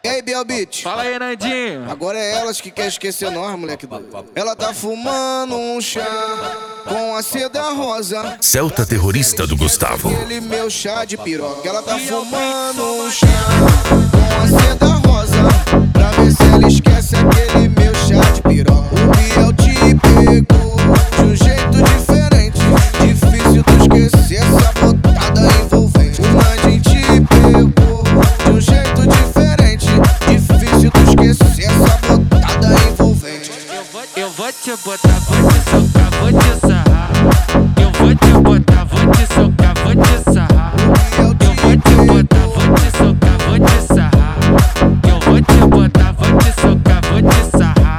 E aí, Biel Beat? Fala aí, Nandinho. Agora é elas que quer esquecer nós, moleque doido. Ela tá fumando um chá com a seda rosa. Celta terrorista do Gustavo. Aquele meu chá de piroca. Ela tá fumando um chá com a seda rosa, pra ver se ela esquece aquele meu chá de piroca. O Biel te pegou de um jeito diferente, difícil tu esquecer essa botada envolvente. O Nandinho te pegou de um jeito diferente, difícil tu esquecer essa botada envolvente. Eu vou te botar, vou te socar, vou te sarrar. Eu vou te botar, vou te socar, vou te sarrar. Eu vou te botar, vou te socar, vou te sarrar. Eu vou te botar, vou te socar, vou te sarrar.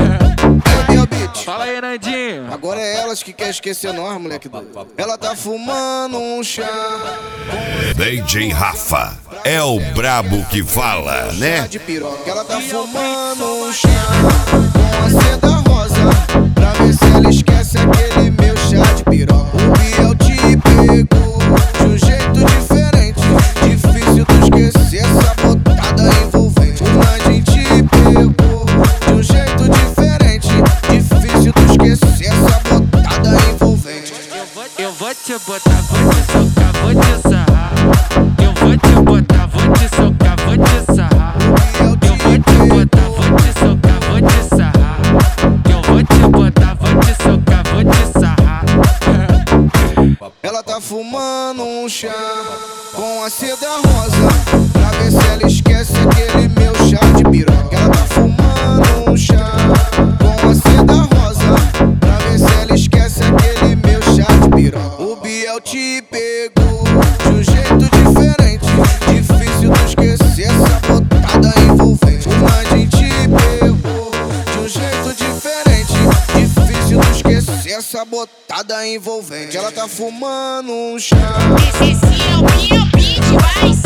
É Biel Beat. Fala aí, Nandinho. Agora é elas que quer esquecer nós, moleque doido. Ela tá fumando um chá DJ Rafa é o brabo que fala, né? de piroca. Ela tá fumando um chá com a seda rosa, pra ver se ela esquece aquele meu chá de piroca. O Biel te pegou de um jeito diferente, difícil tu esquecer essa botada envolvente. O Nandinho te pegou de um jeito diferente, difícil tu esquecer essa botada envolvente. Eu vou te botar, vou te socar, vou te sarrar. Eu vou te botar, vou te socar, vou te sarrar. Eu vou te botar, vou te socar, vou te sarrar. Eu vou te botar, vou te socar, vou te sarrar. Ela tá fumando um chá com a seda rosa, pra ver se ela esquece aquele meu chá de piroca. Ela tá fumando um chá com a seda rosa, pra ver se ela esquece aquele meu chá de piroca. O Biel te pegou de um jeito diferente, difícil tu esquecer essa botada envolvente. O Nandinho te pegou de um jeito diferente, difícil tu esquecer essa botada envolvente. Ela tá fumando um chá. Esse é o Biel Beat, vai